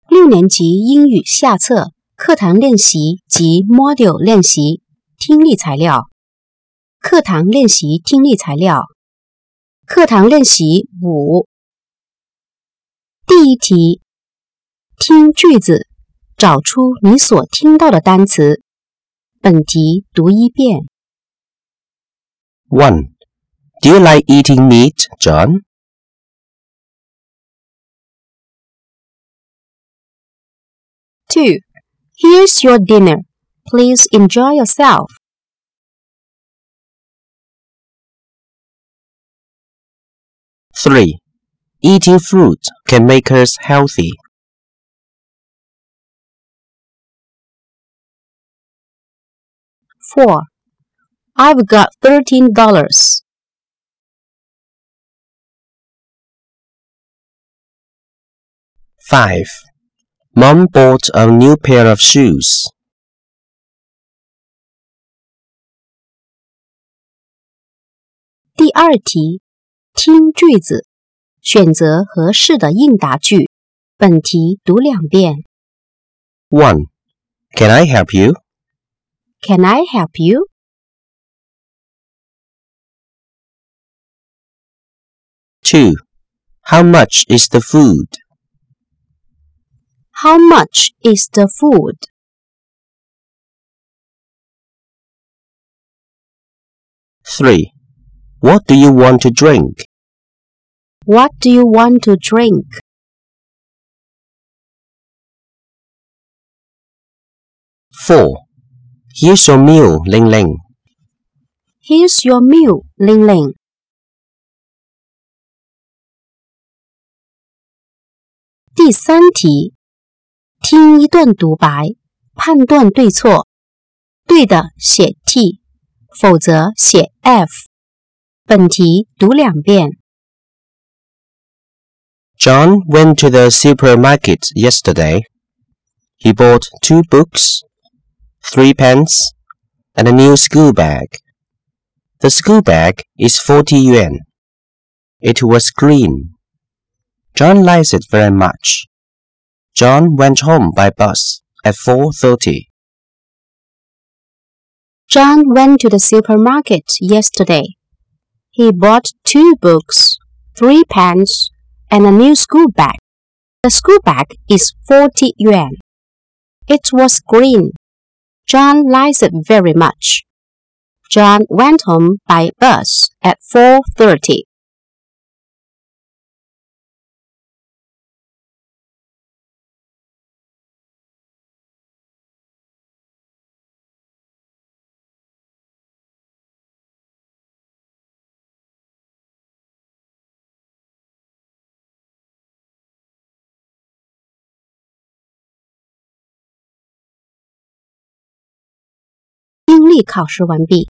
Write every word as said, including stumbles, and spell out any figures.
六年级英语下册课堂练习及 Module 练习听力材料。课堂练习听力材料。课堂练习五。第一题，听句子，找出你所听到的单词。本题读一遍。 one. Do you like eating meat, John? two. Here's your dinner. Please enjoy yourself. three. Eating fruit can make us healthy. four. I've got thirteen dollars. five. Mom bought a new pair of shoes. (第二题，听句子，选择合适的应答句。本题读两遍。 one. Can I help you? Can I help you? two. How much is the food? How much is the food? three. What do you want to drink? What do you want to drink? four. Here's your meal, Ling Ling. Here's your meal, Ling Ling. 第三题，听一段独白，判断对错。对的写 T， 否则写 F。本题读两遍。 John went to the supermarket yesterday. He bought two books, three pens, and a new school bag. The school bag is forty yuan. It was green. John likes it very much. John went home by bus at four thirty. John went to the supermarket yesterday. He bought two books, three pens, and a new school bag. The school bag is forty yuan. It was green. John likes it very much. John went home by bus at four thirty. 听力考试完毕。